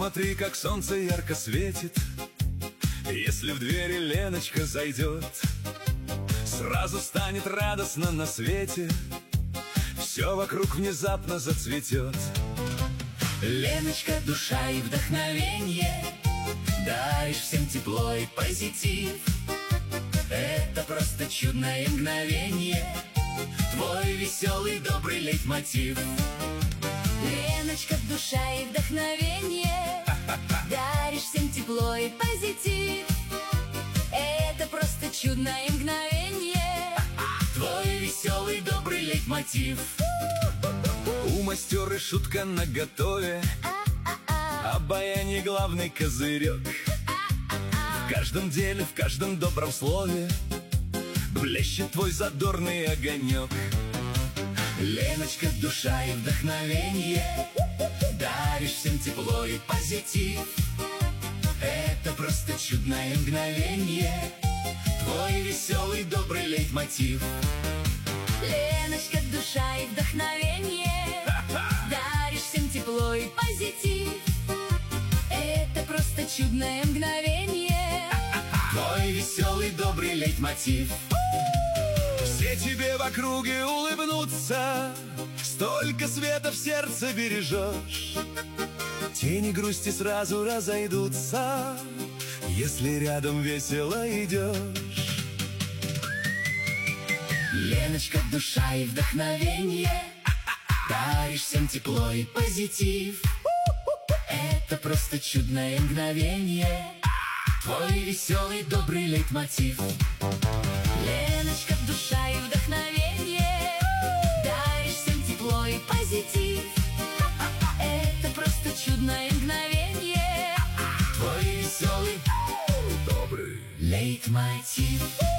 Посмотри, как солнце ярко светит. Если в двери Леночка зайдет, сразу станет радостно на свете, все вокруг внезапно зацветет. Леночка, душа и вдохновенье, даришь всем тепло и позитив. Это просто чудное мгновенье, твой веселый добрый лейтмотив. Леночка, душа и вдохновенье, даришь всем тепло и позитив. Это просто чудное мгновенье, твой веселый добрый лейтмотив. У мастеры шутка наготове, обаяние главный козырек. В каждом деле, в каждом добром слове блещет твой задорный огонек. Леночка, душа и вдохновенье, даришь всем тепло и позитив. Это просто чудное мгновенье, твой веселый добрый лейтмотив. Леночка, душа и вдохновенье, даришь всем тепло и позитив. Это просто чудное мгновенье, твой веселый добрый лейтмотив. Все тебе в округе улыбнутся, столько света в сердце бережешь. Тени грусти сразу разойдутся, если рядом весело идешь. Леночка, душа и вдохновенье, даришь всем тепло и позитив. Это просто чудное мгновенье, твой веселый добрый лейтмотив. Леночка, душа и вдохновенье, даришь всем тепло и позитив. Это просто чудное мгновенье, твой веселый добрый лейтмотив.